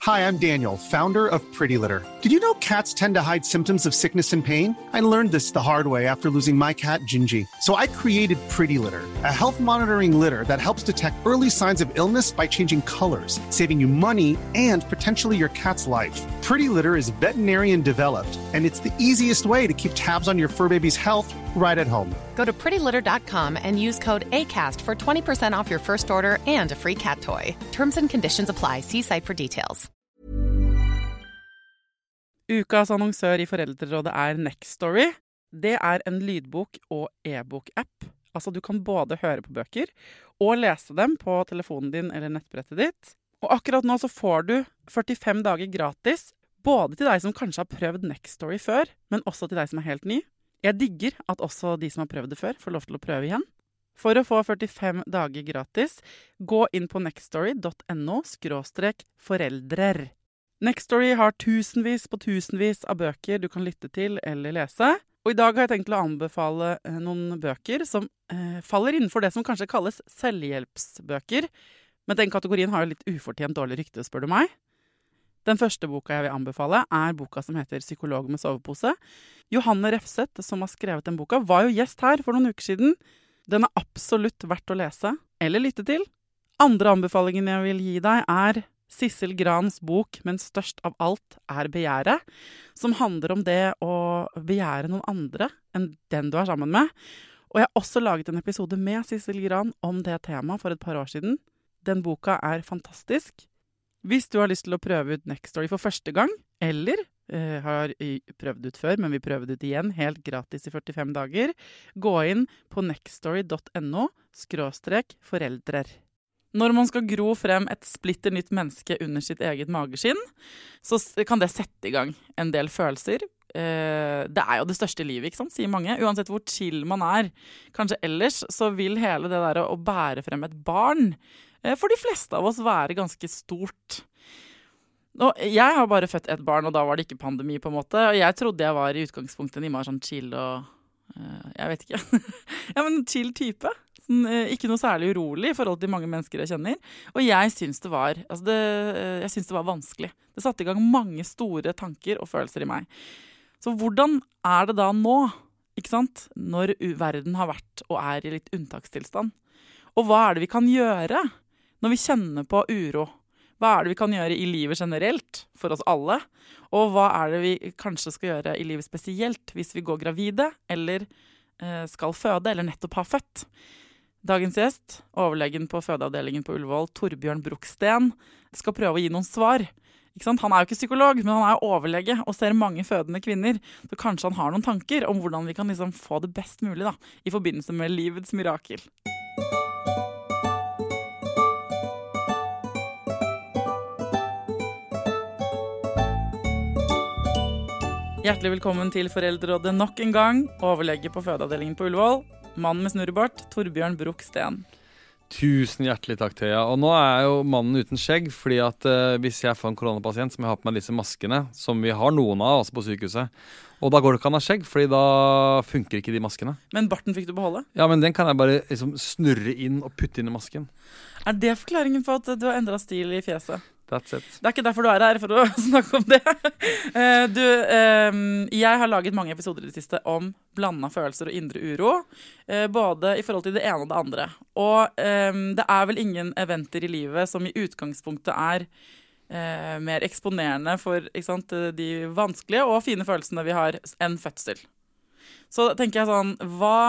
Hi, I'm Daniel, founder of Pretty Litter. Did you know cats tend to hide symptoms of sickness and pain? I learned this the hard way after losing my cat, Gingy. So I created Pretty Litter, a health monitoring litter that helps detect early signs of illness by changing colors, saving you money and potentially your cat's life. Pretty Litter is veterinarian developed, and it's the easiest way to keep tabs on your fur baby's health right at home. Go to prettylitter.com and use code ACAST for 20% off your first order and a free cat toy. Terms and conditions apply. See site for details. Ukas annonsør i Foreldrerådet Nextory. Det en lydbok- og e-bok-app. Altså du kan både høre på bøker og lese dem på telefonen din eller nettbrettet ditt. Og akkurat nå så får du 45 dager gratis, både til deg som kanskje har prøvd Nextory før, men også til deg som helt ny. Jeg digger at også de som har prøvd det før får lov til å prøve igjen. For å få 45 dager gratis, gå inn på nextory.no/foreldrer. Nextory har tusenvis på tusenvis av bøker du kan lytte til eller lese. Og i dag har jeg tenkt å anbefale noen bøker som faller innenfor det som kanskje kalles selvhjelpsbøker. Men den kategorien har jo litt ufortjent dårlig rykte, spør du meg. Den første boka jeg vil anbefale boka som heter Psykolog med sovepose. Johanne Refseth, som har skrevet den boka, var jo gjest her for noen uker siden. Den absolutt verdt å lese eller lytte til. Andre anbefalingen jeg vil gi deg Sissel Grans bok, men størst av alt begjæret, som handler om det å begjære noen andre enn den du sammen med. Og jeg har også laget en episode med Sissel Gran om det temaet for et par år siden. Den boka fantastisk. Hvis du har lyst til å prøve ut Nextory for første gang, eller har prøvd ut før, men vil prøve det ut igjen, helt gratis i 45 dager, gå inn på nextory.no/foreldrer. Når man skal gro frem et splitter nytt menneske under sitt eget mageskinn, så kan det sette i gang en del følelser. Det jo det største i livet, ikke sant, sier mange. Uansett hvor chill man kanskje ellers, så vil hele det der å bære frem et barn, for de fleste av oss være ganske stort. Og jeg har bare født et barn, og da var det ikke pandemi på en måte, og jeg trodde jeg var i utgangspunktet en innmari sånn chill og, jeg vet ikke, ja, men chill type. Ikke noe særlig urolig i forhold til mange mennesker jeg kjenner. Og jeg synes det var, jeg synes det var vanskelig. Det satte i gang mange store tanker og følelser i meg. Så hvordan det da nå, ikke sant? Når verden har vært og i litt unntakstilstand? Og hva det vi kan gjøre når vi kjenner på uro? Hva det vi kan gjøre i livet generelt for oss alle? Og hva det vi kanskje skal gjøre i livet spesielt hvis vi går gravide, eller skal føde, eller nettopp ha født? Dagens gjest, overlegen på fødeavdelingen på Ullevål, Torbjørn Broksten, skal prøve å gi noen svar. Ikke sant? Han jo ikke psykolog, men han overlege og ser mange fødende kvinner. Så kanskje han har noen tanker om hvordan vi kan liksom få det best mulig da, i forbindelse med livets mirakel. Hjertelig velkommen til Foreldrerådet nok en gang, overlege på fødeavdelingen på Ullevål. Mannen med snurrebart, Torbjørn Broksten. Tusen hjertelig takk, Thea. Og nå jo mannen uten skjegg, fordi at hvis jeg får en koronapasient som jeg har på meg disse maskene, som vi har noen av også på sykehuset, og da går det ikke an å ha skjegg, fordi da funker ikke de maskene. Men barten fikk du beholde? Ja, men den kan jeg bare liksom snurre inn og putte inn i masken. Det forklaringen på at du har endret stil i fjeset? That's it. Det ikke derfor du her for å snakke om det. Jeg har laget mange episoder i det siste om blandet følelser og indre uro, både i forhold til det ene og det andre. Og det vel ingen eventer i livet som i utgangspunktet mer eksponerende for, ikke sant, de vanskelige og fine følelsene vi har enn fødsel. Så tenker jeg sånn,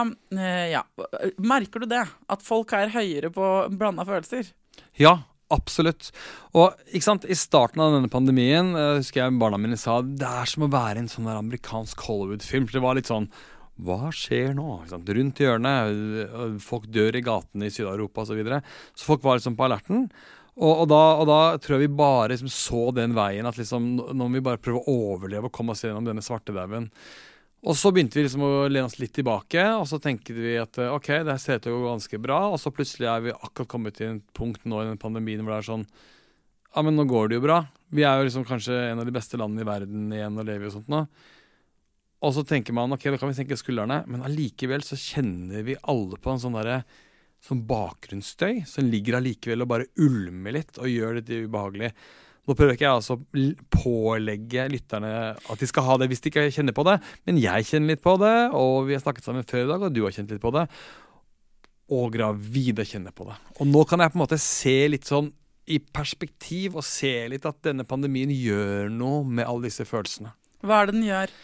merker du det? At folk høyere på blandet følelser? Ja, absolutt. Og ikke sant, i starten av denne pandemien husker jeg barna mine sa det som å være en sånn der amerikansk Hollywood-film. Det var litt sånn, hva skjer nå? Ikke sant? Rundt hjørnet, folk dør i gatene i Syd-Europa og så videre. Så folk var liksom på alerten. Og da tror jeg vi bare liksom så den veien at liksom, nå må vi bare prøve å overleve og komme oss gjennom denne svartedauden. Og så begynte vi liksom å lene oss litt tilbake, og så tenkte vi at ok, det ser ut til å gå ganske bra, og så plutselig vi akkurat kommet til en punkt nå i den pandemien hvor det sånn, ja, men nå går det jo bra. Vi jo liksom kanskje en av de beste landene i verden igjen og lever og sånt nå. Og så tenker man, ok, da kan vi senke skuldrene, men allikevel så kjenner vi alle på en sånn der, sånn bakgrunnsstøy, som ligger allikevel og bare ulmer litt og gjør det ubehagelig. Nå prøver ikke jeg altså å pålegge lytterne at de skal ha det hvis de ikke kjenner på det, men jeg kjenner litt på det, og vi har snakket sammen før i dag, og du har kjent litt på det, og gravide kjenner på det. Og nå kan jeg på en måte se litt sånn i perspektiv, og se litt at denne pandemien gjør noe med alle disse følelsene. Hva er det den gjør?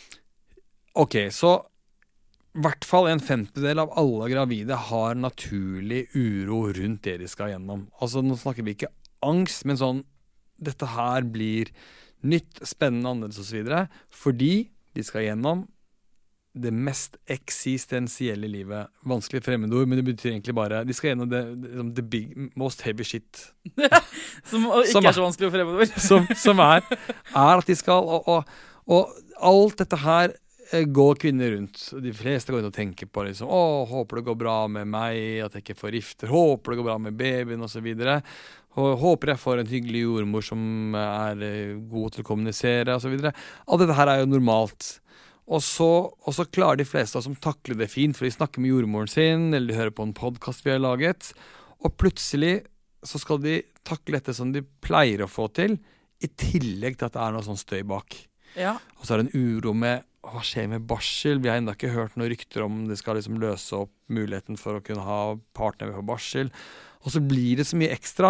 Ok, så i hvert fall 1/5 av alle gravide har naturlig uro rundt det de skal gjennom. Altså nå snakker vi ikke angst, men sånn, dette her blir nytt, spennende, annerledes og så videre, fordi de skal gjennom det mest eksistensielle livet. Vanskelig fremmedord, men det betyr egentlig bare, de skal gjennom the big, most heavy shit. Som ikke er så vanskelig fremmedord. som er at de skal, og alt dette her går kvinner rundt. De fleste går rundt og tenker på liksom, håper det går bra med meg, at jeg ikke får rifter, håper det går bra med babyen og så videre. Og håper jeg får en hyggelig jordmor som er god til å kommunisere og så videre. Alt dette her er jo normalt. Og så klarer de fleste som takler det fint, for de snakker med jordmoren sin, eller de hører på en podcast vi har laget, og plutselig så skal de takle dette som de pleier å få til, i tillegg til at det er noe sånn støy bak. Ja. Og så er det en uro med hva skjer med barsel? Vi har enda ikke hørt noen rykter om det skal liksom løse opp muligheten for å kunne ha partner på barsel. Og så blir det så mye ekstra.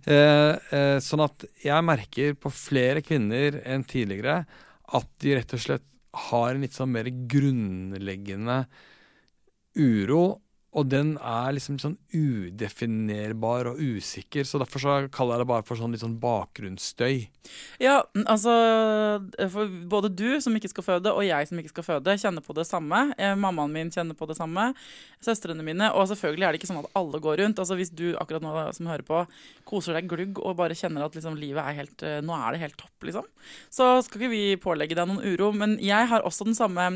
Sånn at jeg merker på flere kvinner enn tidligere at de rett og slett har en litt sånn mer grunnleggende uro, og den er liksom sånn udefinerbar og usikker, så derfor så kaller jeg det bare for sånn litt sånn bakgrunnsstøy. Ja, altså, for både du som ikke skal føde, og jeg som ikke skal føde, kjenner på det samme. Mammaen min kjenner på det samme, søstrene mine, og selvfølgelig er det ikke sånn at alle går rundt. Altså hvis du akkurat nå som hører på, koser deg glugg og bare kjenner at liksom, livet er helt, nå er det helt topp, liksom. Så skal ikke vi pålegge deg noen uro, men jeg har også den samme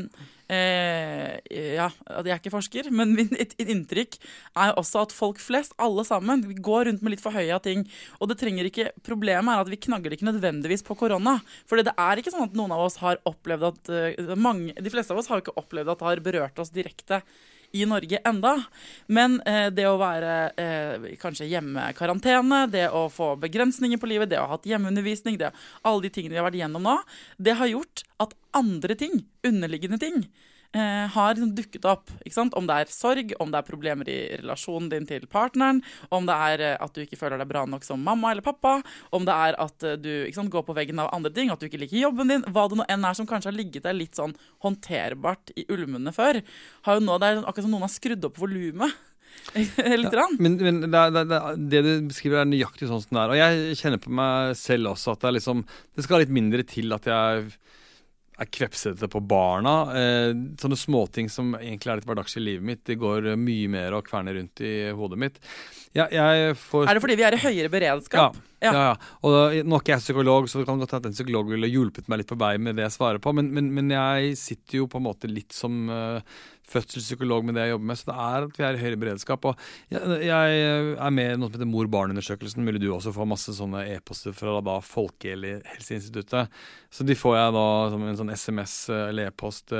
ja, jeg er ikke forsker, men mitt inntrykk er også at folk flest, alle sammen, vi går rundt med litt for høye av ting, og det trenger ikke, problemet er at vi knagger ikke nødvendigvis på korona, for det er ikke sånn at noen av oss har opplevd at, de fleste av oss har ikke opplevd at det har berørt oss direkte i Norge enda, men det å være kanskje hjemmekarantene, det å få begrensninger på livet, det å ha hatt hjemmeundervisning, alle de tingene vi har vært gjennom nå, det har gjort at andre ting, underliggende ting, har liksom dukket opp, ikke sant? Om det er sorg, om det er problemer i relasjonen din til partneren, om det er at du ikke føler deg bra nok som mamma eller pappa, om det er at du ikke sant, går på veggen av andre ting, at du ikke liker jobben din, hva det nå enn er som kanskje har ligget der litt sånn håndterbart i ulmene før, har jo nå, det er akkurat som noen har skrudd opp volumet. Litt rann. Men det du beskriver er nøyaktig sånn som det er, og jeg kjenner på meg selv også at det er liksom, det skal litt mindre til at jeg er kvepsete på barna. Sånne småting som egentlig er litt hverdagslig i livet mitt, det går mye mer å kverne rundt i hodet mitt. Er det fordi vi er i høyere beredskap? Ja. Og nå er ikke jeg psykolog, så det kan godt hende at en psykolog ville hjulpet meg litt på vei med det jeg svarer på, men jeg sitter jo på en måte litt som fødselspsykolog med det jeg jobber med, så det er at vi er i høyere beredskap. Og jeg er med i noe som heter mor-barn-undersøkelsen, vil du også få masse sånne e-poster fra da Folkehelseinstituttet. Så de får jeg da som en sånn SMS eller e-post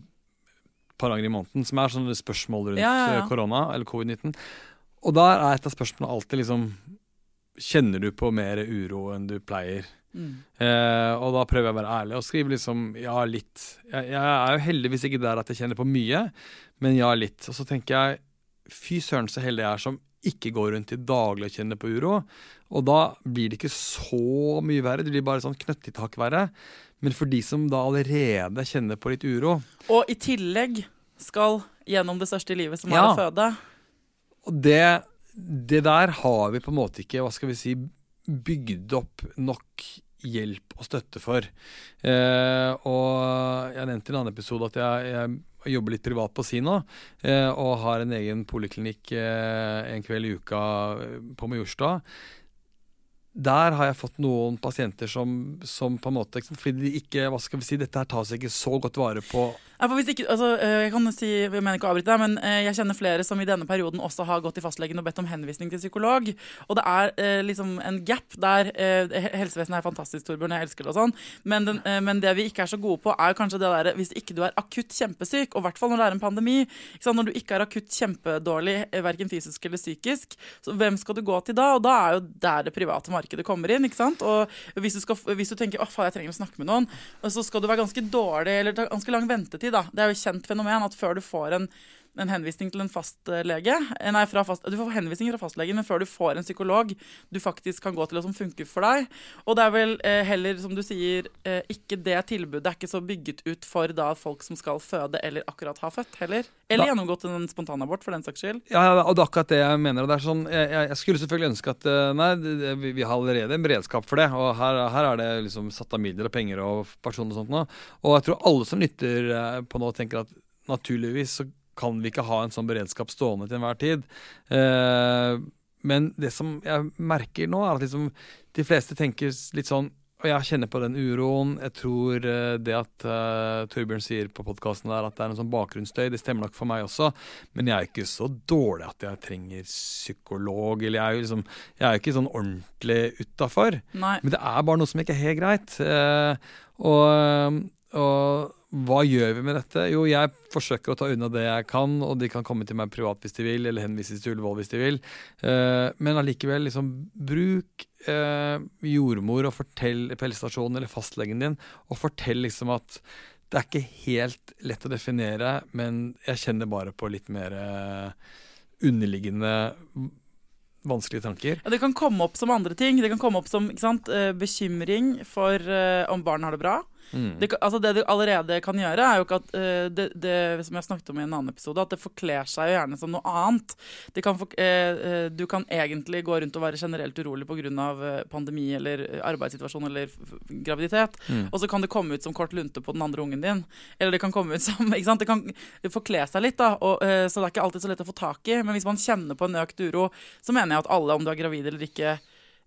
par ganger i måneden, som er sånne spørsmål rundt korona eller covid-19. Og der er et av spørsmålene alltid liksom, kjenner du på mer uro enn du pleier? Og da prøver jeg å være ærlig og skrive liksom, ja, litt. Jeg er jo heldigvis ikke der at jeg kjenner på mye, men ja, litt. Og så tenker jeg, fy søren så heldig jeg er som ikke går rundt i daglig og kjenner på uro. Og da blir det ikke så mye verre, det blir bare sånn knøtt i tak verre. Men for de som da allerede kjenner på litt uro. Og i tillegg skal gjennom det største i livet som er å føde. Og det der har vi på en måte ikke, hva skal vi si, bygd opp nok hjelp og støtte for. Og jeg nevnte i en annen episode at jeg jobber litt privat på Sino, og har en egen poliklinikk en kveld i uka på Majorstua. Der har jeg fått noen pasienter som på en måte, fordi de ikke, hva skal vi si, dette her tas ikke så godt vare på For hvis ikke, altså, jeg kan si, jeg mener ikke å avbryte deg, men jeg kjenner flere som i denne perioden også har gått til fastlegen og bedt om henvisning til psykolog. Og det er liksom en gap der helsevesenet er fantastisk, Torbjørn, jeg elsker det og sånn. Men det vi ikke er så gode på, er kanskje det der hvis ikke du er akutt kjempesyk, og i hvert fall når det er en pandemi, ikke sant? Når du ikke er akutt kjempedårlig, hverken fysisk eller psykisk, så hvem skal du gå til da? Og da er jo der det private markedet kommer inn, ikke sant? Og hvis du tenker, faen, jeg trenger å snakke med noen, så skal du være ganske dårlig, eller ta ganske lang ventetid. Da. Det er jo et kjent fenomen at før du får en henvisning til en fastlege, du får henvisning fra fastlegen, men før du får en psykolog du faktisk kan gå til og som funker for deg. Og det er vel heller, som du sier, ikke det tilbudet er ikke så bygget ut for da folk som skal føde eller akkurat ha født heller. Eller gjennomgått en spontanabort for den saks skyld. Ja, og det er akkurat det jeg mener. Og det er sånn, jeg skulle selvfølgelig ønske at vi har allerede en beredskap for det, og her er det liksom satt av midler og penger og personer og sånt nå. Og jeg tror alle som lytter på nå tenker at naturligvis så kan vi ikke ha en sånn beredskap stående til enhver tid. Men det som jeg merker nå, er at liksom, de fleste tenker litt sånn, og jeg kjenner på den uroen. Jeg tror det at Torbjørn sier på podcasten der at det er en sånn bakgrunnsstøy, det stemmer nok for meg også, men jeg er ikke så dårlig at jeg trenger psykolog, eller jeg er jo ikke sånn ordentlig utenfor. Nei. Men det er bare noe som ikke er helt greit. Og hva gjør vi med dette? Jo, jeg forsøker å ta unna det jeg kan, og de kan komme til meg privat hvis de vil, eller henvises til Ullevål hvis de vil. Men allikevel, liksom, bruk jordmor og fortell på helsestasjonen eller fastlegen din, og fortell liksom at det er ikke helt lett å definere, men jeg kjenner bare på litt mer underliggende vanskelige tanker. Ja, det kan komme opp som andre ting. Det kan komme opp som, ikke sant, bekymring for om barn har det bra. Det du allerede kan gjøre er jo ikke at det som jeg snakket om i en annen episode, at det forkler seg jo gjerne som noe annet. Du kan egentlig gå rundt og være generelt urolig på grunn av pandemi eller arbeidssituasjon eller graviditet, og så kan det komme ut som kort lunte på den andre ungen din, eller det kan komme ut som, ikke sant, det kan forkle seg litt da, så det er ikke alltid så lett å få tak i, men hvis man kjenner på en økt uro, så mener jeg at alle, om du er gravid eller ikke,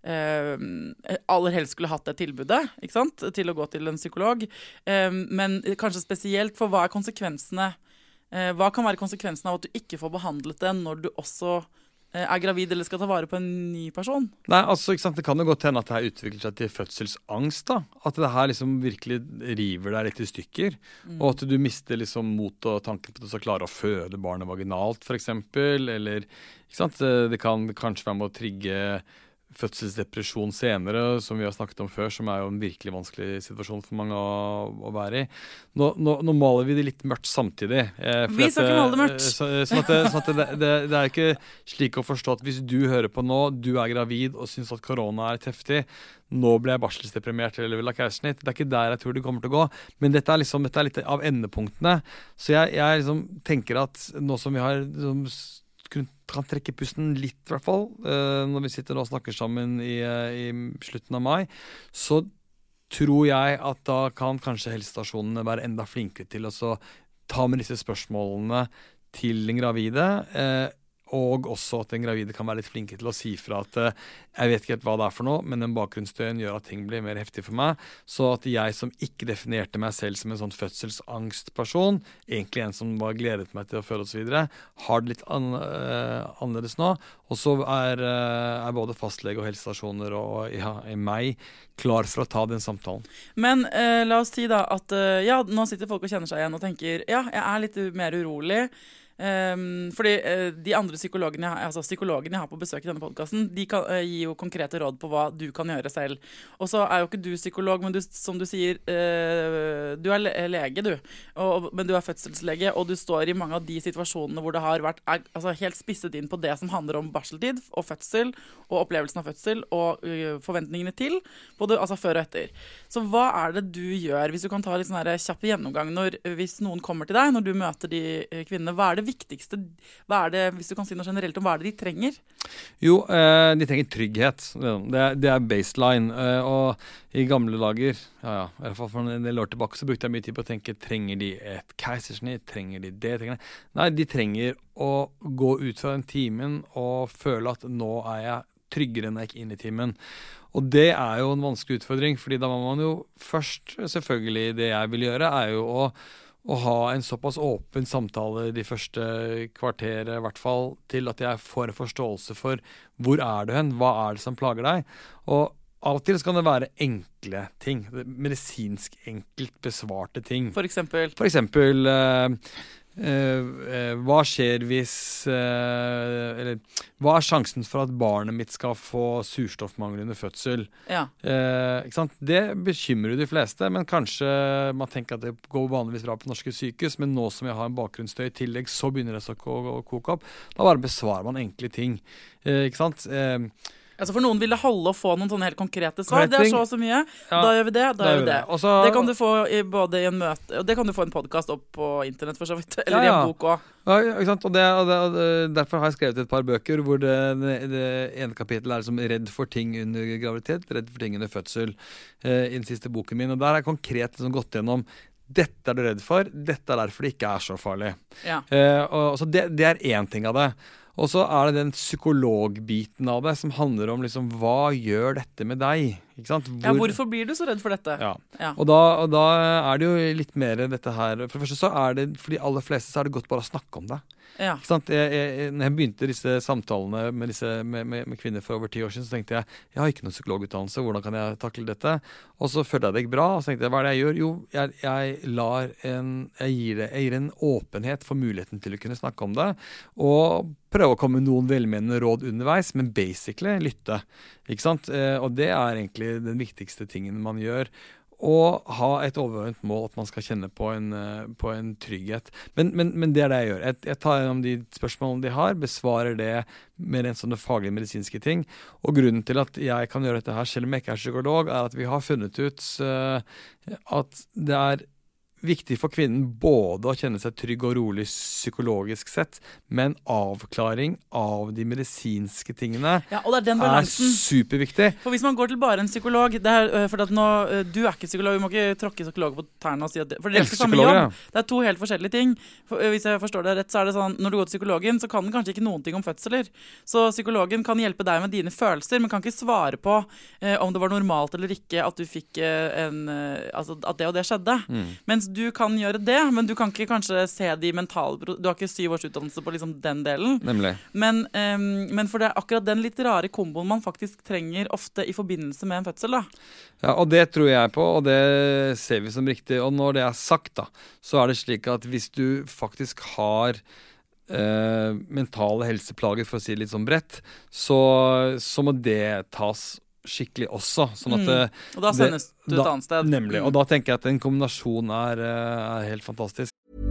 aller helst skulle hatt det tilbudet, ikke sant? Til å gå til en psykolog, men kanskje spesielt for hva er konsekvensene, hva kan være konsekvensene av at du ikke får behandlet det når du også er gravid eller skal ta vare på en ny person? Nei, altså, ikke sant? Det kan jo godt hende at det her utvikler seg til fødselsangst da, at det her liksom virkelig river deg litt i stykker, og at du mister liksom mot og tanken på at du skal klare å føde barnet vaginalt for eksempel, eller, ikke sant? Det kan kanskje være med å trigge fødselsdepresjon senere, som vi har snakket om før, som er jo en virkelig vanskelig situasjon for mange å være i. Nå maler vi det litt mørkt samtidig. Vi skal ikke male det mørkt. Sånn at det er ikke slik å forstå at hvis du hører på nå, du er gravid og synes at korona er heftig, nå ble jeg barselsdeprimert eller vil ha keisersnitt. Det er ikke der jeg tror det kommer til å gå. Men dette er litt av endepunktene. Så jeg liksom tenker at nå som vi har liksom, kan trekke pusten litt i hvert fall, når vi sitter og snakker sammen i slutten av mai, så tror jeg at da kan kanskje helsestasjonene være enda flinkere til å ta med disse spørsmålene til den gravide, og også at den gravide kan være litt flinke til å si fra at jeg vet ikke helt hva det er for noe, men den bakgrunnsstøyen gjør at ting blir mer heftig for meg, så at jeg som ikke definerte meg selv som en sånn fødselsangstperson, egentlig en som var gledet meg til å føde og så videre, har det litt annerledes nå, og så er både fastlege og helsestasjoner og meg klar for å ta den samtalen. Men la oss si da at nå sitter folk og kjenner seg igjen og tenker, jeg er litt mer urolig, fordi de andre psykologene jeg har på besøk i denne podcasten, de kan gi jo konkrete råd på hva du kan gjøre selv. Og så er jo ikke du psykolog, men som du sier, du er lege du, men du er fødselslege, og du står i mange av de situasjonene hvor det har vært helt spisset inn på det som handler om barseltid og fødsel, og opplevelsen av fødsel, og forventningene til, både før og etter. Så hva er det du gjør, hvis du kan ta litt sånn her kjapp gjennomgang, hvis noen kommer til deg, når du møter de kvinnene, hva er det viktigste, hvis du kan si noe generelt om hva er det de trenger? Jo, de trenger trygghet. Det er baseline. Og i gamle dager, i hvert fall for en del år tilbake, så brukte jeg mye tid på å tenke, trenger de et keisersnitt? Trenger de det? Nei, de trenger å gå ut fra den timen og føle at nå er jeg tryggere enn jeg gikk inn i timen. Og det er jo en vanskelig utfordring, fordi da må man jo først, selvfølgelig det jeg vil gjøre, er jo å ha en såpass åpen samtale de første kvarteret, I hvert fall, til at jeg får en forståelse for hvor du hen, hva det som plager deg. Og av og til så kan det være enkle ting, medisinsk enkelt besvarte ting. For eksempel? Hva skjer hvis eller hva sjansen for at barnet mitt skal få surstoffmangel under fødsel? Ja. Ikke sant? Det bekymrer de fleste, men kanskje man tenker at det går vanligvis bra på norske sykehus, men nå som jeg har en bakgrunnsstøy I tillegg, så begynner det å koke opp. Da bare besvarer man enkle ting. Ikke sant? Altså for noen vil det holde å få noen sånne helt konkrete svar. Det så mye. Ja, da gjør vi det, da gjør vi det. Også, det kan du få både I en møte, og det kan du få en podcast opp på internett for så vidt, eller I en bok også. Ja, ikke sant? Og derfor har jeg skrevet et par bøker hvor det ene kapittelet som redd for ting under graviditet, redd for ting under fødsel, I den siste boken min. Og der har jeg konkret gått gjennom dette du redd for, dette derfor det ikke så farlig. Ja. Så det en ting av det. Og så det den psykologbiten av det som handler om liksom, hva gjør dette med deg? Ikke sant? Hvorfor blir du så redd for dette? Ja. Og da det jo litt mer dette her. For det første så det, for de aller fleste så det godt bare å snakke om det. Ja. Ikke sant? Når jeg begynte disse samtalene med kvinner for over 10 år siden, så tenkte jeg har ikke noen psykologutdannelse, hvordan kan jeg takle dette? Og så følte jeg det gikk bra, og så tenkte jeg, hva det jeg gjør? Jo, jeg gir en åpenhet for muligheten til å kunne snakke om det, og prøve å komme med noen velmenende råd underveis, men basically lytte. Ikke sant? Og det egentlig den viktigste tingen man gjør. Og ha et overordnet mål at man skal kjenne på en trygghet. Men det jeg gjør. Jeg tar gjennom de spørsmålene de har, besvarer det med en sånne faglige medisinske ting. Og grunnen til at jeg kan gjøre dette her, selv om jeg ikke psykolog, at vi har funnet ut at det viktig for kvinnen både å kjenne seg trygg og rolig psykologisk sett, men avklaring av de medisinske tingene og det den balansen superviktig. For hvis man går til bare en psykolog, for at nå, du ikke psykolog, vi må ikke tråkke psykolog på tærne og si at for det ikke samme jobb. Det to helt forskjellige ting. Hvis jeg forstår det rett, så det sånn, når du går til psykologen, så kan den kanskje ikke noen ting om fødsler. Så psykologen kan hjelpe deg med dine følelser, men kan ikke svare på om det var normalt eller ikke at du fikk altså at det og det skjedde. Mens du kan gjøre det, men du kan ikke kanskje se de mentale... Du har ikke 7 års utdannelse på liksom den delen. Nemlig. Men for det akkurat den litt rare komboen man faktisk trenger ofte I forbindelse med en fødsel, da. Ja, og det tror jeg på, og det ser vi som riktig. Og når det sagt, da, så det slik at hvis du faktisk har mentale helseplager, for å si det litt sånn bredt, så må det tas skikkelig også, sånn at og da sendes du et annet sted. Nemlig, og da tenker jeg at en kombinasjon helt fantastisk.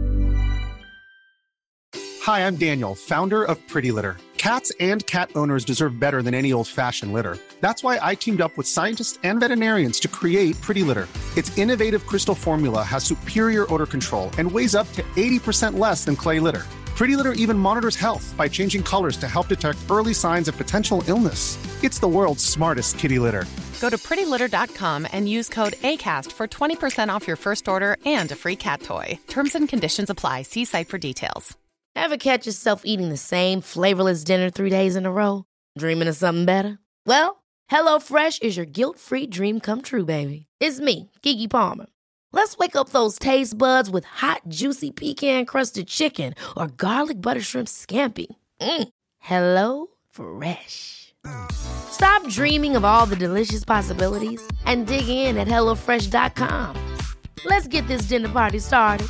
Hi, I'm Daniel, founder of Pretty Litter. Cats and cat owners deserve better than any old-fashioned litter. That's why I teamed up with scientists and veterinarians to create Pretty Litter. Its innovative crystal formula has superior odor control and weighs up to 80% less than clay litter. Pretty Litter even monitors health by changing colors to help detect early signs of potential illness. It's the world's smartest kitty litter. Go to prettylitter.com and use code ACAST for 20% off your first order and a free cat toy. Terms and conditions apply. See site for details. Ever catch yourself eating the same flavorless dinner 3 days in a row? Dreaming of something better? Well, HelloFresh is your guilt-free dream come true, baby. It's me, Keke Palmer. Let's wake up those taste buds with hot, juicy pecan-crusted chicken or garlic butter shrimp scampi. Hello Fresh. Stop dreaming of all the delicious possibilities and dig in at HelloFresh.com. Let's get this dinner party started.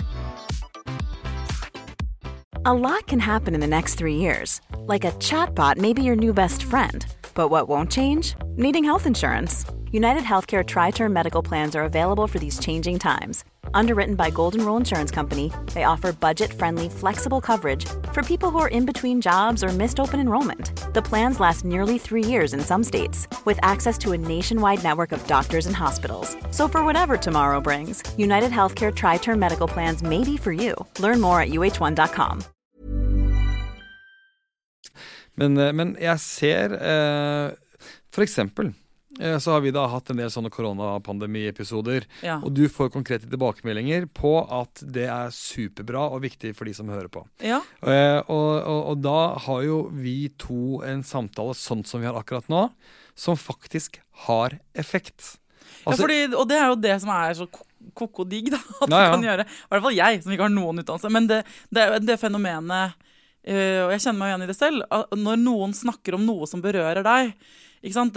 A lot can happen in the next 3 years. Like a chatbot may be your new best friend. But what won't change? Needing health insurance. United Healthcare Tri-Term Medical Plans are available for these changing times. Underwritten by Golden Rule Insurance Company, they offer budget-friendly, flexible coverage for people who are in between jobs or missed open enrollment. The plans last nearly 3 years in some states, with access to a nationwide network of doctors and hospitals. So for whatever tomorrow brings, United Healthcare Tri-Term Medical Plans may be for you. Learn more at uh1.com. Men jeg ser, for eksempel, så har vi da hatt en del sånne koronapandemi-episoder, og du får konkrete tilbakemeldinger på at det superbra og viktig for de som hører på. Ja. Og da har jo vi to en samtale sånn som vi har akkurat nå, som faktisk har effekt. Altså, og det jo det som så koko digg da, at du kan gjøre, i hvert fall jeg, som ikke har noen utdannelse, men det fenomenet, og jeg kjenner meg igjen i det selv, når noen snakker om noe som berører deg, ikke sant,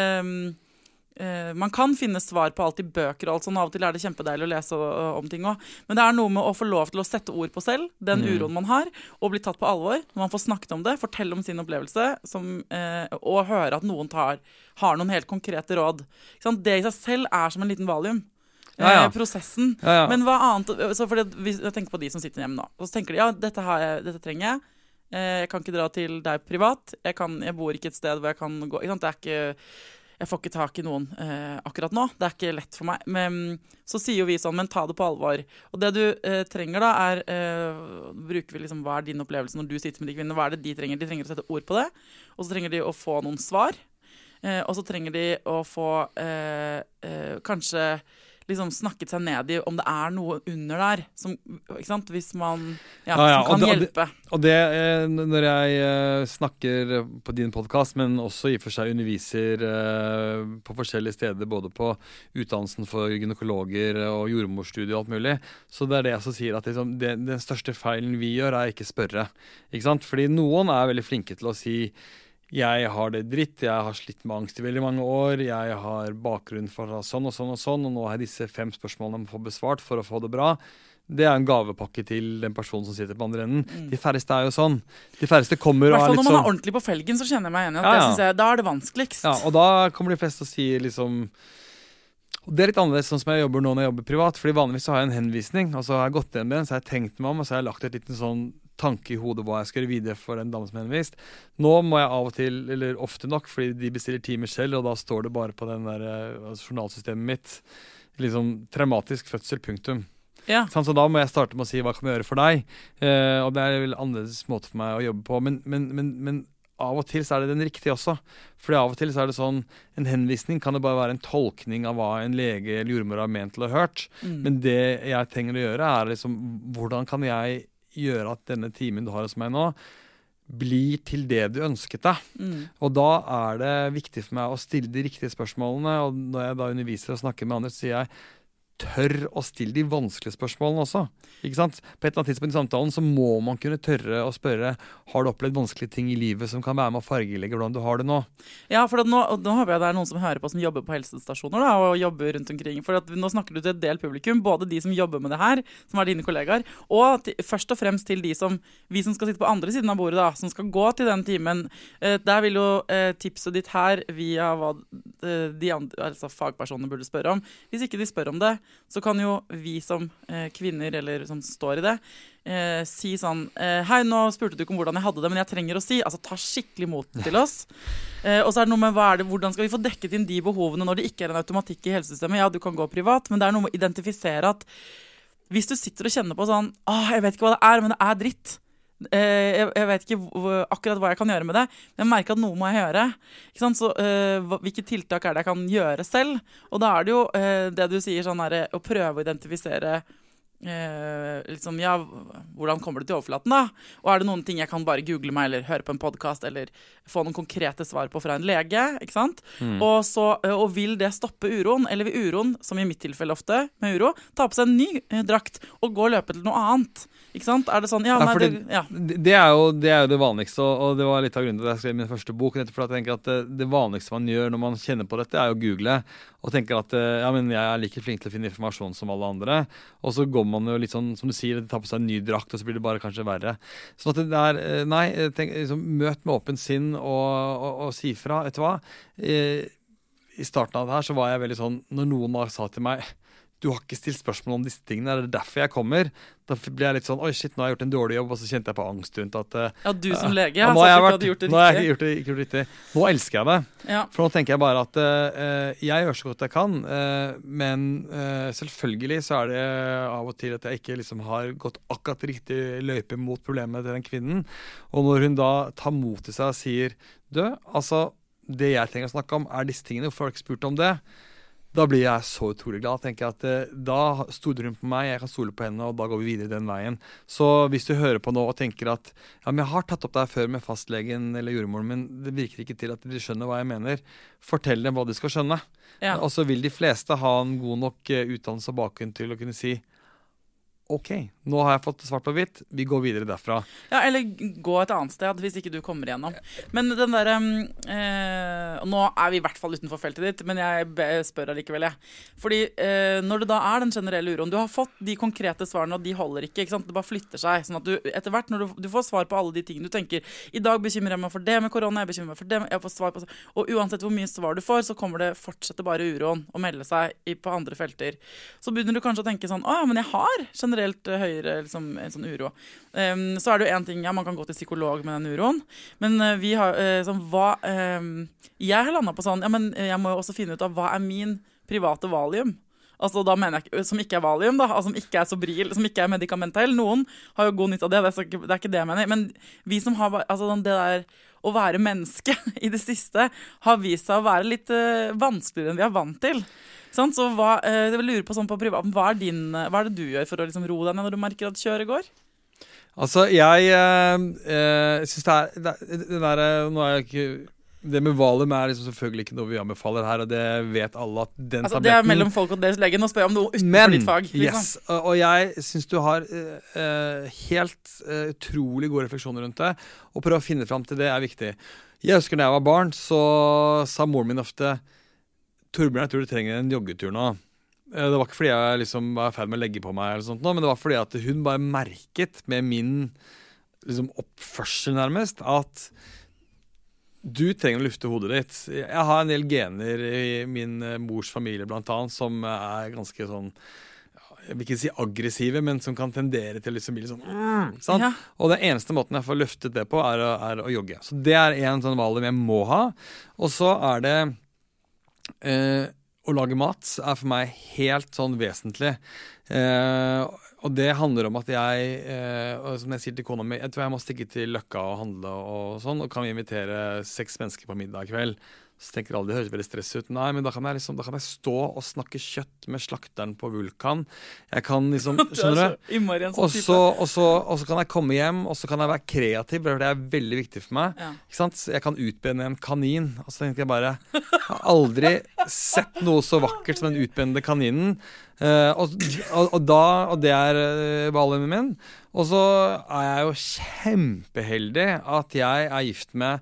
man kan finne svar på alt i bøker og alt sånn, av og til det kjempedeilig å lese om ting også. Men det noe med å få lov til å sette ord på selv, den uroen man har, og bli tatt på alvor, når man får snakket om det, fortelle om sin opplevelse, og høre at noen har noen helt konkrete råd. Ikke sant? Det i seg selv som en liten valium. Prosessen. Men hva annet, så jeg tenker på de som sitter hjemme nå, og så tenker de, dette trenger jeg. Jeg kan ikke dra til deg privat, jeg bor ikke et sted hvor jeg kan gå, ikke sant? Jeg får ikke tak i noen akkurat nå. Det ikke lett for meg. Men så sier jo vi sånn, men ta det på alvor. Og det du trenger da bruker vi liksom, hva din opplevelse når du sitter med de kvinnene? Hva det de trenger? De trenger å sette ord på det. Og så trenger de å få noen svar. Og så trenger de å få kanskje liksom snakket seg ned i om det noe under der, som, ikke sant? Hvis man som kan hjelpe. Og det, når jeg snakker på din podcast, men også i og for seg underviser på forskjellige steder, både på utdannelsen for gynekologer og jordmorstudier og alt mulig, så det det jeg så sier at liksom, den største feilen vi gjør ikke spørre. Ikke sant? Fordi noen veldig flinke til å si jeg har det dritt, jeg har slitt med angst i veldig mange år, jeg har bakgrunn for sånn og sånn og sånn, og nå har jeg disse 5 spørsmålene jeg må få besvart for å få det bra. Det en gavepakke til den personen som sitter på andre enden. De færreste jo sånn. De færreste kommer og litt sånn... I hvert fall når man ordentlig på felgen, så kjenner jeg meg enig at det synes jeg, da det vanskeligst. Ja, og da kommer de fleste og sier liksom... Og det litt annerledes sånn som jeg jobber nå når jeg jobber privat, fordi vanligvis så har jeg en henvisning, og så har jeg gått igjen med den, så har jeg tenkt meg om, og så har jeg lagt et liten sånn tanke i hodet hva jeg skal gjøre videre for den damen som er henvist. Nå må jeg av og til, eller ofte nok, fordi de bestiller timer selv, og da står det bare på den der journalsystemet mitt, liksom traumatisk fødsel, punktum. Ja. Så da må jeg starte med å si hva kan vi gjøre for deg, og det vel annerledes måte for meg å jobbe på, men av og til så det den riktige også, fordi av og til så det sånn, en henvisning kan det bare være en tolkning av hva en lege eller jordmor har ment eller hørt, men det jeg trenger å gjøre liksom, hvordan kan jeg gjøre at denne timen du har hos meg nå blir til det du ønsket deg. Og da det viktig for meg å stille de riktige spørsmålene, og når jeg da underviser og snakker med andre, så sier jeg tør å stille de vanskelige spørsmålene også. Ikke sant? På et eller annet tidspunkt i samtalen så må man kunne tørre å spørre, har du opplevd vanskelige ting i livet som kan være med å fargelegge hvordan du har det nå? Ja, for nå håper jeg det noen som hører på som jobber på helsestasjoner da, og jobber rundt omkring. For nå snakker du til et del publikum, både de som jobber med det her, som dine kollegaer, og først og fremst til vi som skal sitte på andre siden av bordet da, som skal gå til den timen. Der vil jo tipset ditt her via hva de andre, altså fagpersonene burde spørre om. Hvis ikke de spør om det, så kan jo vi som kvinner, eller som står i det, si sånn, hei, nå spurte du ikke om hvordan jeg hadde det, men jeg trenger å si, altså ta skikkelig mot til oss. Og så det noe med, hvordan skal vi få dekket inn de behovene når det ikke en automatikk i helsesystemet? Ja, du kan gå privat, men det noe med å identifisere at hvis du sitter og kjenner på sånn, jeg vet ikke hva det men det dritt, jeg vet ikke akkurat hva jeg kan gjøre med det, men jeg merker at noe må jeg gjøre, ikke sant? Så hvilke tiltak det jeg kan gjøre selv, og da det jo det du sier sånn å prøve å identifisere liksom, ja, hvordan kommer du til overflaten da? Og det noen ting jeg kan bare google meg eller høre på en podcast eller få noen konkrete svar på fra en lege, ikke sant? Og vil det stoppe uroen, eller vil uroen, som i mitt tilfelle ofte med uro, ta på seg en ny drakt og gå og løpe til noe annet, ikke sant? Det sånn? Ja, nei, det jo det vanligste, og det var litt av grunnen til at jeg skrev min første bok, for jeg tenker at det vanligste man gjør når man kjenner på dette, å google, og tenker at ja, men jeg like flink til å finne informasjon som alle andre, og så går man jo litt sånn, som du sier, det tar på seg en ny drakt, og så blir det bare kanskje verre. Sånn at det nei, liksom, møt med åpen sinn og si fra, vet du hva? I starten av det her så var jeg veldig sånn, når noen sa til meg, du har ikke stilt spørsmål om disse tingene, det derfor jeg kommer. Da ble jeg litt sånn, oi shit, nå har jeg gjort en dårlig jobb, og så kjente jeg på angst rundt at... Ja, du som lege, nå har jeg gjort det riktig. Nå har jeg ikke gjort det riktig. Nå elsker jeg det. Ja. For nå tenker jeg bare at jeg gjør så godt jeg kan, men selvfølgelig så det av og til at jeg ikke liksom har gått akkurat riktig løype mot problemet til den kvinnen. Og når hun da tar mot til seg og sier, du, altså, det jeg trenger å snakke om disse tingene, hvorfor har du ikke spurt om det? Da blir jeg så utrolig glad. Tenker jeg at da stoler hun på meg, jeg kan stole på henne, og da går vi videre den veien. Så hvis du hører på nå og tenker at ja, men jeg har tatt opp det her før med fastlegen eller jordmoren min, det virker ikke til at de skjønner hva jeg mener, fortell dem hva de skal skjønne. Ja. Og så vil de fleste ha en god nok utdannelse og bakgrunn til å kunne si ok, nå har jeg fått svart på hvitt, vi går videre derfra. Ja, eller gå et annet sted, hvis ikke du kommer igjennom. Men den der, nå er vi i hvert fall utenfor feltet ditt, men jeg spør allikevel, Fordi når det da er den generelle uroen, du har fått de konkrete svarene, og de holder ikke sant? Det bare flytter seg, sånn at du etter hvert, når du får svar på alle de tingene du tenker, i dag bekymrer jeg meg for det med korona, jeg bekymrer meg for det, jeg får svar på, og uansett hvor mye svar du får, så kommer det fortsette bare uroen å melde seg på andre felter. Så begynner du kanskje å tenke sånn, men jeg har generelt høyere liksom, en sånn uro. Så er det jo en ting, man kan gå til psykolog med den uroen, men vi har sånn, jeg har landet på sånn, men jeg må jo også finne ut av hva er min private valium. Altså da mener jeg som ikke er valium da, altså, som ikke er Sobril, som ikke er medikamentell. Noen har jo god nytt av det, det er ikke det jeg mener, men vi som har, altså det der å være menneske i det siste har vist seg å være litt vanskeligere enn vi er vant til. Sånn, så jeg vil lure på sånn på privaten, hva er det du gjør for å liksom roe deg ned når du merker at kjøret går? Altså, jeg synes det med valium er liksom selvfølgelig ikke noe vi anbefaler her, og det vet alle at den altså, tabletten... Det er mellom folk og deres lege, nå spør jeg om noe utenfor ditt fag. Liksom. Yes, og jeg synes du har helt utrolig gode refleksjoner rundt det, og prøve å finne frem til det er viktig. Jeg husker da jeg var barn, så sa moren min ofte Torbjørn, jeg tror du trenger en joggetur nå. Det var ikke fordi jeg liksom var i ferd med å legge på meg eller sånt nå, men det var fordi at hun bare merket med min liksom, oppførsel nærmest at du trenger å lufte hodet ditt. Jeg har en del gener i min mors familie blant annet som er ganske sånn, jeg vil ikke si aggressive, men som kan tendere til liksom bli sånn, sant? Ja. Og den eneste måten jeg får løftet det på er å jogge. Så det er en sånn valium jeg må ha. Og så er det å lage mat er for meg helt sånn vesentlig. Og det handler om at jeg, som jeg sier til kona mi, jeg tror jeg må stikke til Løkka og handle og sånn, og kan vi invitere 6 mennesker på middag i kveld. Så tenker alle, det høres veldig stress ut. Nei, men da kan jeg stå og snakke kjøtt med slakteren på Vulkan. Jeg kan liksom, skjønner du? Og så kan jeg komme hjem, og så kan jeg være kreativ, for det er veldig viktig for meg. Ja. Ikke sant? Jeg kan utbende en kanin. Og så tenker jeg bare, jeg har aldri sett noe så vakkert som den utbendende kaninen. Og det er valiumen min. Og så er jeg jo kjempeheldig at jeg er gift med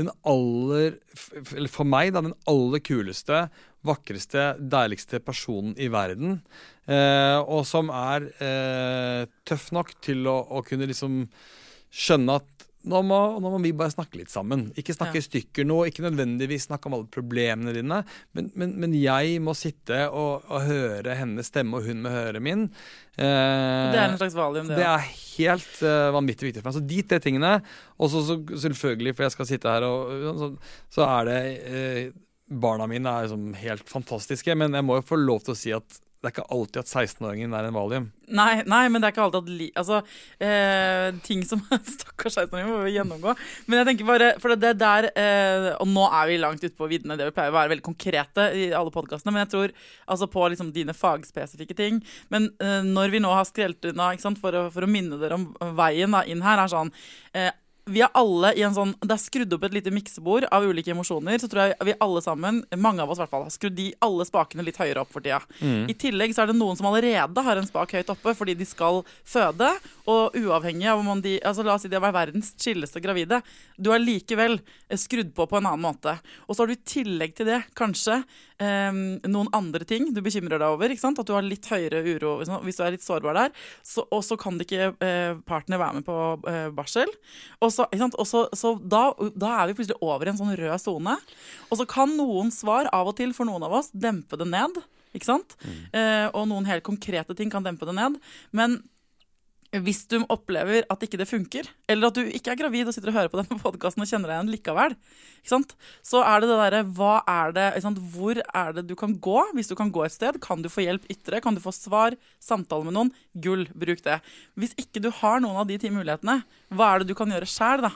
for meg da, den aller kuleste, vakreste, deiligste personen i verden, og som er tøff nok til å kunne liksom skjønne at nå må vi bare snakke litt sammen. Ikke snakke i stykker nå, ikke nødvendigvis snakke om alle problemene dine, men jeg må sitte og høre hennes stemme, og hun må høre min. Det er en slags valium, det. Det er helt vanvittig viktig for meg. Så de 3 tingene, og så selvfølgelig, for jeg skal sitte her, og så er det barna mine er liksom helt fantastiske, men jeg må jo få lov til å si at det er ikke alltid at 16-åringen er en valium. Nei, men det er ikke alltid at ting som stakkars 16-åringen må vi gjennomgå. Men jeg tenker bare, for det der, og nå er vi langt ute på viddene, det vi pleier å være veldig konkrete i alle podcastene, men jeg tror altså på liksom dine fagspesifikke ting. Men når vi nå har skrelt unna, ikke sant, for å minne dere om veien da, inn her, er sånn... vi er alle i en sånn, det er skrudd opp et lite miksebord av ulike emosjoner, så tror jeg vi alle sammen, mange av oss i hvert fall, har skrudd de alle spakene litt høyere opp for tida. I tillegg så er det noen som allerede har en spak høyt oppe, fordi de skal føde, og uavhengig av om de, altså la oss si de er verdens chilleste gravide, du er likevel skrudd på en annen måte. Og så har du i tillegg til det, kanskje, noen andre ting du bekymrer deg over, ikke sant? At du har litt høyere uro, hvis du er litt sårbar der, og så kan det ikke partner være med på barsel, og så da er vi plutselig over i en sånn rød zone. Og så kan noen svar av og til for noen av oss dempe det ned, ikke sant? Og noen helt konkrete ting kan dempe det ned. Men hvis du opplever at ikke det funker, eller at du ikke er gravid og sitter og hører på denne podcasten og kjenner deg igjen likevel, ikke sant? Så er det det der, hva er det, ikke sant? Hvor er det du kan gå? Hvis du kan gå et sted, kan du få hjelp ytre, kan du få svar, samtale med noen, gull, bruk det. Hvis ikke du har noen av de 10 mulighetene, hva er det du kan gjøre selv da?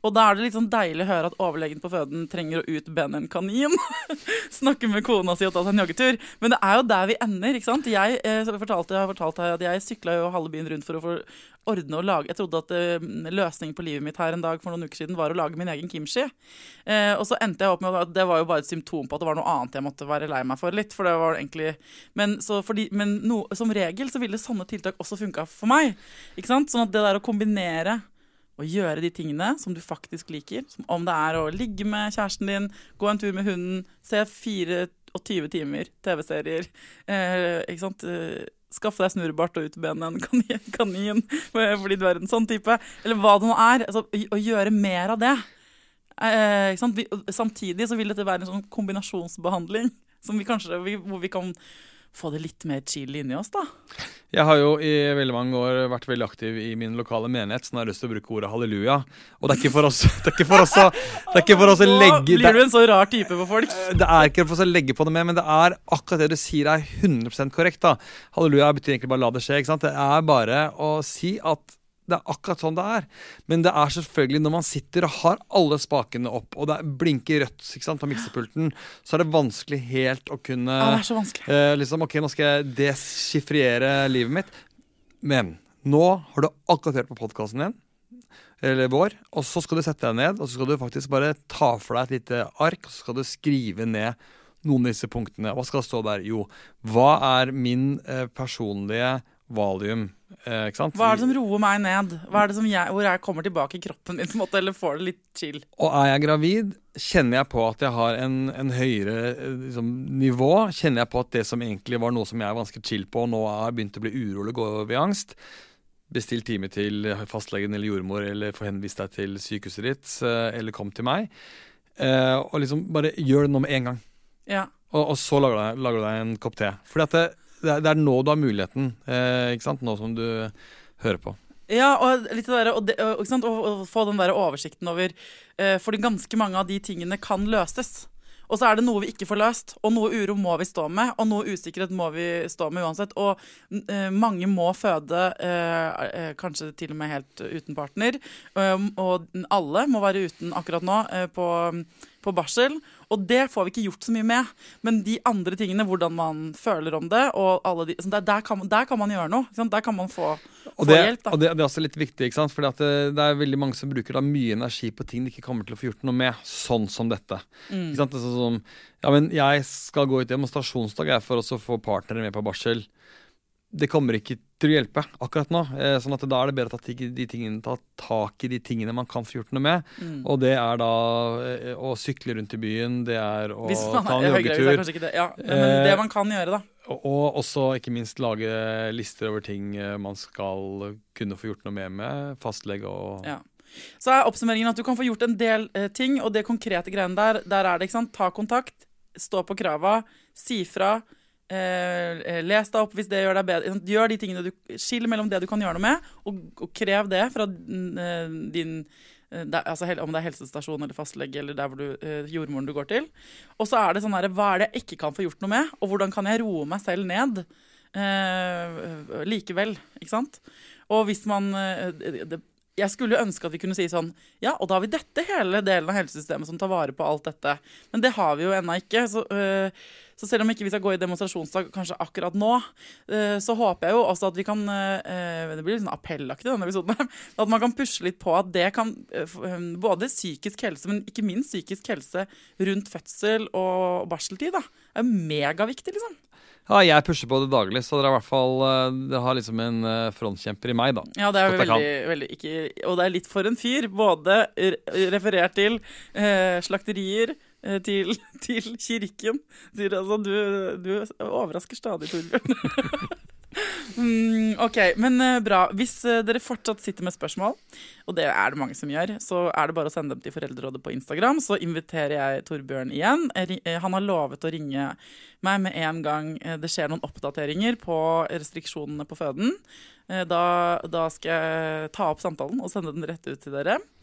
Og da det litt sånn deilig å høre at overlegen på føden trenger å utbene en kanin. Snakke med kona si og ta seg en joggetur. Men det jo der vi ender, ikke sant? Jeg har fortalt her at jeg syklet jo halve byen rundt for å få ordne og lage. Jeg trodde at løsningen på livet mitt her en dag for noen uker siden var å lage min egen kimchi. Og så endte jeg opp med at det var jo bare et symptom på at det var noe annet jeg måtte være lei meg for litt. For det var egentlig... Men som regel så ville sånne tiltak også funka for meg. Ikke sant? Sånn at det der å kombinere og gjøre de tingene som du faktisk liker, som om det å ligge med kjæresten din, gå en tur med hunden, se 24 timer TV-serier, ikke sant? Skaffe deg snurrebart og utbene en kanin fordi du en sånn type, eller hva det nå altså, å gjøre mer av det. Ikke sant? Samtidig så vil dette være en sånn kombinasjonsbehandling som hvor vi kan få det litt mer chill inni oss, da. Jeg har jo i veldig mange år vært veldig aktiv i min lokale menighet, så nå har jeg lyst til å bruke ordet halleluja. Og det ikke for oss, det ikke for oss å legge... Nå blir du en så rar type på folk. Det ikke for oss å legge på det med, men det akkurat det du sier 100% korrekt, da. Halleluja betyr egentlig bare la det skje, ikke sant? Det bare å si at det akkurat sånn det men det selvfølgelig når man sitter og har alle spakene opp, og det blinker rødt, ikke sant, på miksepulten, så det vanskelig helt å kunne... Ja, det så vanskelig. Liksom, ok, nå skal jeg deschiffrere livet mitt, men nå har du akkurat hørt på podcasten din, eller vår, og så skal du sette deg ned, og så skal du faktisk bare ta for deg et lite ark, og så skal du skrive ned noen av disse punktene. Hva skal det stå der? Jo, hva min personlige valium? Ikke sant? Hva det som roer meg ned? Hva det som hvor jeg kommer tilbake i kroppen min, på en måte, eller får det litt chill? Og jeg gravid, kjenner jeg på at jeg har en høyere liksom, nivå? Kjenner jeg på at det som egentlig var noe som jeg vanskelig chill på, nå begynt å bli urolig, gå over i angst? Bestill time til fastlegen eller jordmor, eller få henvist deg til sykehuset ditt, eller kom til meg. Og liksom bare gjør det nå med en gang. Ja. Og så lager du deg en kopp te. Fordi at det nå du har muligheten, ikke sant? Nå som du hører på. Ja, og litt det der, ikke sant? Og få den der oversikten over, fordi ganske mange av de tingene kan løses. Og så det noe vi ikke får løst, og noe uro må vi stå med, og noe usikkerhet må vi stå med uansett. Og mange må føde, kanskje til og med helt uten partner, og alle må være uten akkurat nå på barsel, og det får vi ikke gjort så mye med. Men de andre tingene, hvordan man føler om det, og alle de, der kan man gjøre noe. Ikke sant? Der kan man få hjelp. Da. Og det også litt viktig, ikke sant? Fordi at det veldig mange som bruker da mye energi på ting de ikke kommer til å få gjort noe med, sånn som dette. Ikke sant? Det sånn, ja, men jeg skal gå i demonstrasjonsdag for å få partnere med på barsel. Det kommer ikke til å hjelpe akkurat nå, sånn at da det bedre at ta tak i de tingene man kan få gjort noe med, og det da å sykle rundt i byen, det å ta en joggetur. Ja, men det man kan gjøre da. Og også ikke minst lage lister over ting man skal kunne få gjort noe med fastlege og... Ja. Så oppsummeringen at du kan få gjort en del ting, og det konkrete greiene der det, ikke sant? Ta kontakt, stå på krava, si fra, les deg opp hvis det gjør deg bedre. Gjør de tingene skiller mellom det du kan gjøre noe med, og krev det fra din altså, om det helsestasjon eller fastlege eller der hvor jordmoren du går til. Og så det sånn her, hva det jeg ikke kan få gjort noe med, og hvordan kan jeg roe meg selv ned likevel, ikke sant? Og hvis man jeg skulle ønske at vi kunne si sånn, ja, og da har vi dette hele delen av helsesystemet som tar vare på alt dette. Men det har vi jo ennå ikke. Så selv om ikke vi skal gå i demonstrasjonsdag kanskje akkurat nå, så håper jeg jo også at vi kan, det blir litt sånn appellaktig denne episoden, at man kan pushe litt på at det kan, både psykisk helse, men ikke minst psykisk helse rundt fødsel og barseltid da, megaviktig liksom. Ja, jeg pusher på det daglig, så det i hvert fall det har liksom en frontkjemper i meg da. Ja, det veldig ikke, og det litt for en fyr, både referert til slakterier, til kirken. Altså, du overrasker stadig, Torbjørn. Ok, men bra. Hvis dere fortsatt sitter med spørsmål, og det det mange som gjør, så det bare å sende dem til Foreldrerådet på Instagram, så inviterer jeg Torbjørn igjen. Han har lovet å ringe meg med en gang det skjer noen oppdateringer på restriksjonene på føden. Da skal jeg ta opp samtalen og sende den rett ut til dere.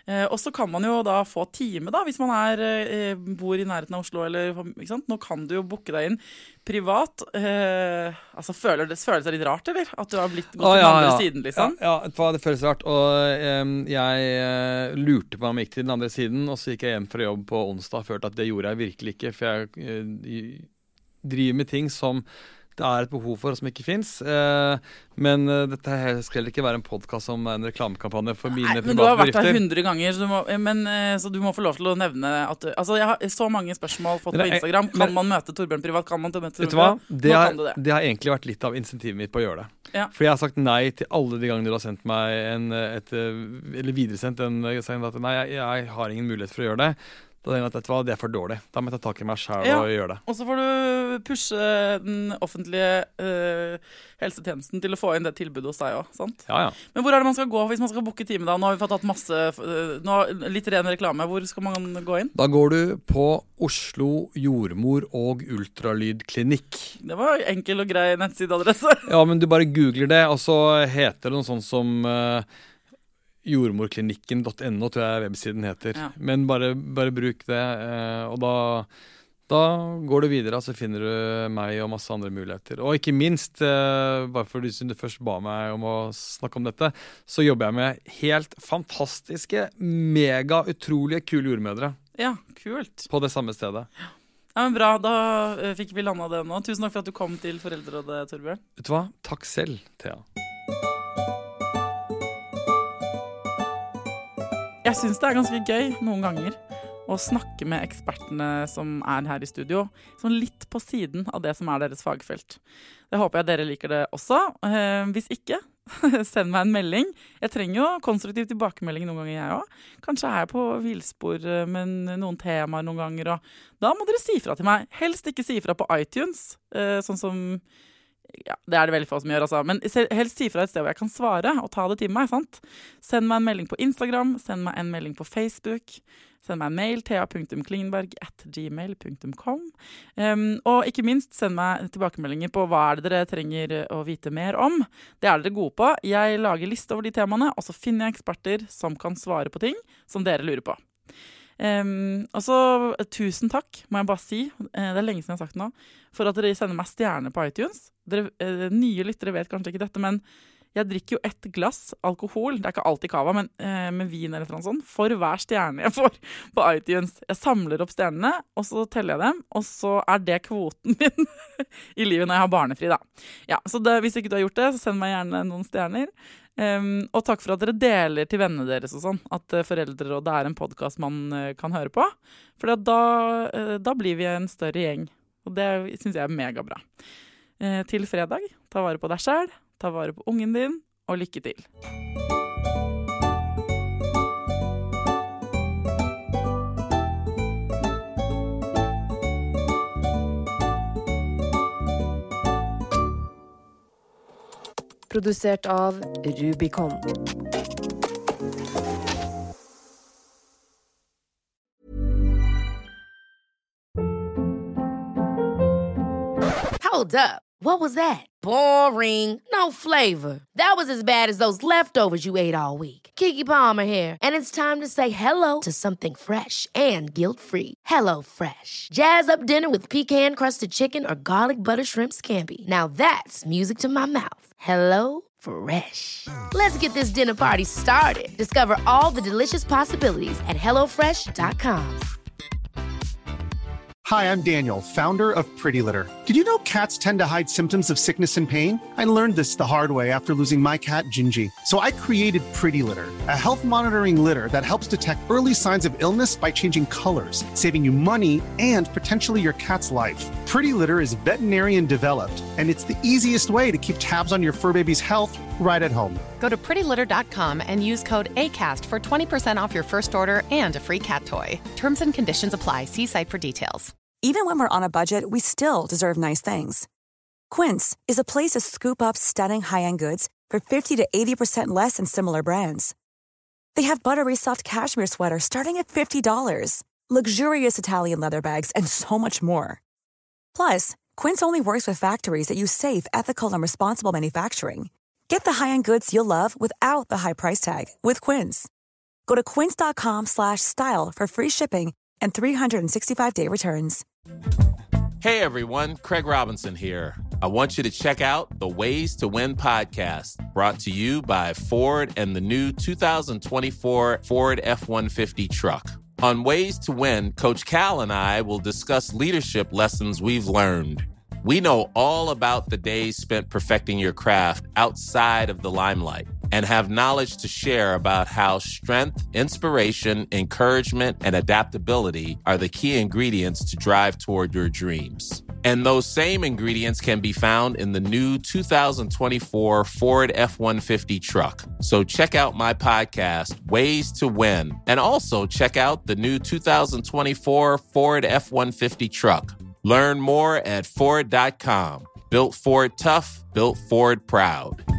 Og så kan man jo da få time da, hvis man bor i nærheten av Oslo, eller, ikke sant? Nå kan du jo booke deg inn privat. Altså, føles det litt rart, eller? At du har gått til den andre siden, liksom? Ja, det føles rart. Og jeg lurte på om jeg gikk til den andre siden, og så gikk jeg hjem fra jobb på onsdag og følte at det gjorde jeg virkelig ikke, for jeg driver med ting som det et behov for, og som ikke finnes. Men dette her skal heller ikke være en podcast om en reklamekampanje for mine private bedrifter. Men du har vært her 100 ganger, så du må få lov til å nevne at altså, jeg har så mange spørsmål fått på Instagram. Kan man møte Torbjørn privat? Kan man møte Torbjørn privat? Det har egentlig vært litt av insentivet mitt på å gjøre det. Ja. For jeg har sagt nei til alle de gangene du har sendt meg eller videresendt at nei, jeg har ingen mulighet for å gjøre det. Da tenker jeg at det for dårlig. Da må jeg ta tak i meg selv og gjøre det. Og så får du pushe den offentlige helsetjenesten til å få inn det tilbudet hos deg også, sant? Ja. Men hvor det man skal gå hvis man skal booke time da? Nå har vi fått tatt litt ren reklame. Hvor skal man gå inn? Da går du på Oslo Jordmor- og Ultralydklinikk. Det var enkel og grei nettsideadresse. Ja, men du bare googler det, og så heter det noe sånt som jordmorklinikken.no, tror jeg websiden heter. Ja. Men bare bruk det, og da går du videre, så finner du meg og masse andre muligheter. Og ikke minst, bare fordi du først ba meg om å snakke om dette, så jobber jeg med helt fantastiske, mega utrolige kule jordmødre. Ja, kult. På det samme stedet. Ja, men bra, da fikk vi landet det nå. Tusen takk for at du kom til Foreldrerådet, Torbjørn. Vet du hva? Takk selv, Thea. Jeg synes det ganske gøy noen ganger å snakke med ekspertene som her i studio, sånn litt på siden av det som deres fagfelt. Det håper jeg dere liker det også. Hvis ikke, send meg en melding. Jeg trenger jo konstruktiv tilbakemelding noen ganger, jeg også. Kanskje jeg på vilspor med noen temaer noen ganger, og da må dere si fra til meg. Helst ikke si fra på iTunes, sånn som... Ja, det det veldig få som gjør, altså. Men helst si fra et sted hvor jeg kan svare og ta det til meg, sant? Send meg en melding på Instagram, send meg en melding på Facebook, send meg en mail, thea.klingenberg@gmail.com. Og ikke minst, send meg tilbakemeldinger på hva dere trenger å vite mer om. Det dere gode på. Jeg lager liste over de temaene, og så finner jeg eksperter som kan svare på ting som dere lurer på. Og så tusen takk, må jeg bare si. Det lenge siden jeg har sagt nå, for at dere sender meg stjerner på iTunes. Nye lyttere vet kanskje ikke dette, men jeg drikker jo 1 glass alkohol, det ikke alltid kava, men med vin eller noe sånt, for hver stjerne jeg får på iTunes. Jeg samler opp stjernene, og så teller jeg dem, og så det kvoten min i livet når jeg har barnefri, da. Ja, så hvis ikke du har gjort det, så send meg gjerne noen stjerner. Og takk for at dere deler til vennene deres og sånn, at Foreldrerådet en podcast man kan høre på, for da blir vi en større gjeng, og det synes jeg megabra. Til fredag, ta vare på deg selv, ta vare på ungen din, og lykke til. Produsert av Rubicon. Hold up. What was that? Boring. No flavor. That was as bad as those leftovers you ate all week. Keke Palmer here, and it's time to say hello to something fresh and guilt-free. Hello Fresh. Jazz up dinner with pecan-crusted chicken or garlic butter shrimp scampi. Now that's music to my mouth. Hello Fresh. Let's get this dinner party started. Discover all the delicious possibilities at HelloFresh.com. Hi, I'm Daniel, founder of Pretty Litter. Did you know cats tend to hide symptoms of sickness and pain? I learned this the hard way after losing my cat, Gingy. So I created Pretty Litter, a health monitoring litter that helps detect early signs of illness by changing colors, saving you money and potentially your cat's life. Pretty Litter is veterinarian developed, and it's the easiest way to keep tabs on your fur baby's health right at home. Go to prettylitter.com and use code ACAST for 20% off your first order and a free cat toy. Terms and conditions apply. See site for details. Even when we're on a budget, we still deserve nice things. Quince is a place to scoop up stunning high-end goods for 50 to 80% less than similar brands. They have buttery soft cashmere sweaters starting at $50, luxurious Italian leather bags, and so much more. Plus, Quince only works with factories that use safe, ethical, and responsible manufacturing. Get the high-end goods you'll love without the high price tag with Quince. Go to quince.com/style for free shipping and 365-day returns. Hey everyone, Craig Robinson here. I want you to check out the Ways to Win podcast, brought to you by Ford and the new 2024 Ford F-150 truck. On Ways to Win, Coach Cal and I will discuss leadership lessons we've learned. We know all about the days spent perfecting your craft outside of the limelight and have knowledge to share about how strength, inspiration, encouragement, and adaptability are the key ingredients to drive toward your dreams. And those same ingredients can be found in the new 2024 Ford F-150 truck. So check out my podcast, Ways to Win, and also check out the new 2024 Ford F-150 truck. Learn more at Ford.com. Built Ford tough, built Ford proud.